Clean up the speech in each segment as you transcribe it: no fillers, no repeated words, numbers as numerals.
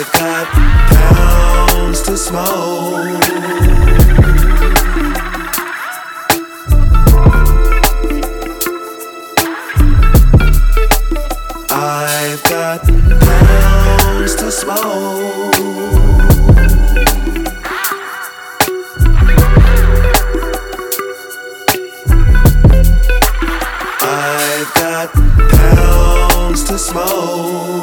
I've got pounds to smoke. I've got pounds to smoke. I've got pounds to smoke.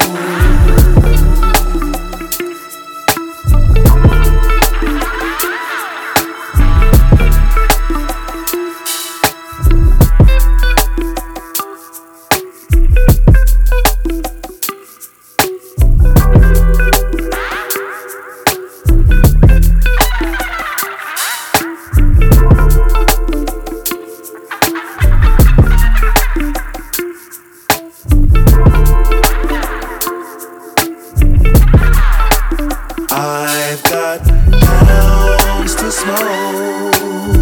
I've got pounds to smoke.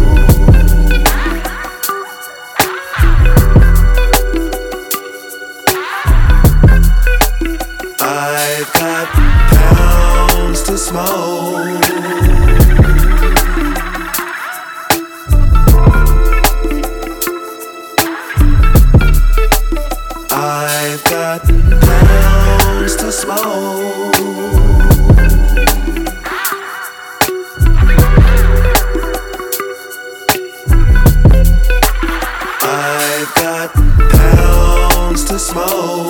I've got pounds to smoke. I've got pounds to smoke. I've got pounds to smoke.